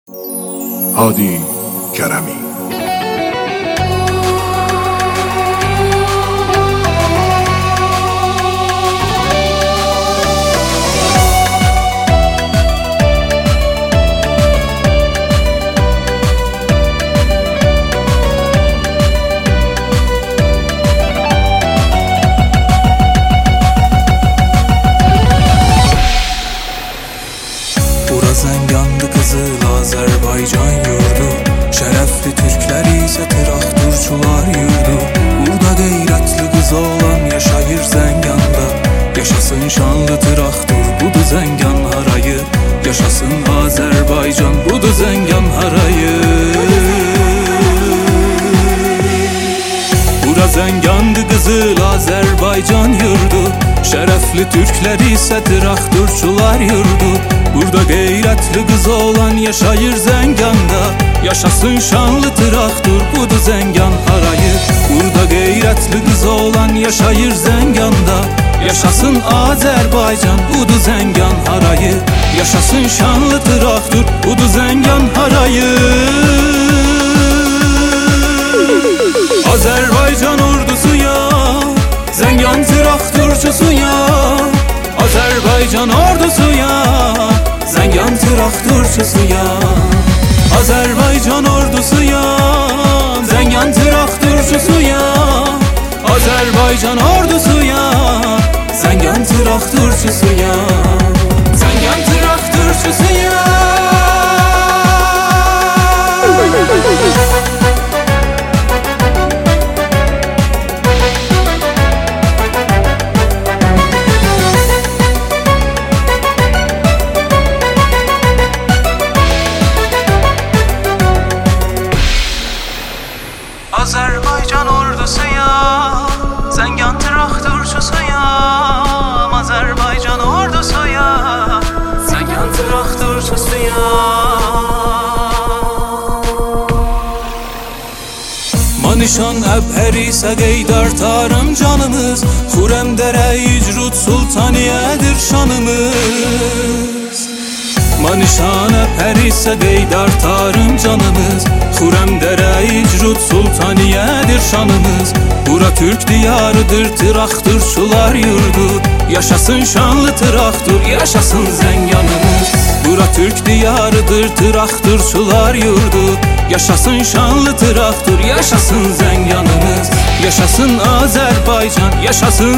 هادی کرمی. Zəngandı qızıl Azərbaycan yurdu, şərəfli türkləri isə traktorçular yurdu. Burada qeyrətli qız olan yaşayır Zənganda, yaşasın şanlı traktor, budur Zəngan harayı. Yaşasın Azərbaycan, budur Zəngan harayı. Bura Zəngandı qızıl Azərbaycan yurdu, şərəfli türkləri isə traktorçular yurdu. Burada qeyrətli qız olan yaşayır Zənganda, yaşasın şanlı traktor, budur Zəngan harayı. Burada qeyrətli qız olan yaşayır Zənganda, yaşasın Azərbaycan, budur Zəngan harayı. Yaşasın şanlı traktor, budur Zəngan harayı. Azərbaycan ordusuya, Zəngan traktorçusuya. Azərbaycan ordusuya, Zəngan traktorçusuya. Azərbaycan ordusuya, Zəngan traktorçusuya. Azərbaycan ordusuya, Zəngan traktorçusuya. Zəngan traktorçusuya. Azərbaycan ordusuya, Zəngan traktorçusuyam. Azərbaycan ordusuya, Zəngan traktorçusuyam. Manişan əbhəri isə qeydar tarım canımız, Xurəm dərə icrud sultaniyyədir şanımız. Manişan əbhəri isə qeydar tarım canımız, Xurəm dərə icrud sultaniyyədir şanımız. Bura Türk diyarıdır, traktorçular yurdu. Yaşasın şanlı traktor, yaşasın Zənganımız. Bura Türk diyarıdır, traktorçular yurdu. Yaşasın şanlı traktor, yaşasın Zənganımız. Yaşasın Azərbaycan, yaşasın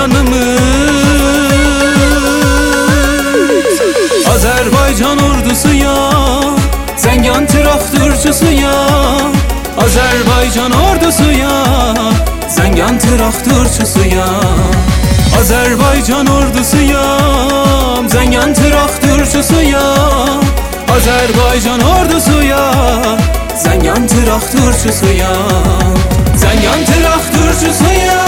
Zənganımız. Azərbaycan ordusuya, Zəngan traktorçusuya. Azərbaycan ordusuya, Zəngan traktorçusuya. Azərbaycan ordusuya, Zəngan traktorçusuya. Azərbaycan ordusuya, Zəngan traktorçusuya. Zəngan traktorçusuya.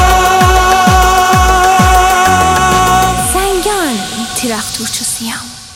Zəngan traktorçusuyam.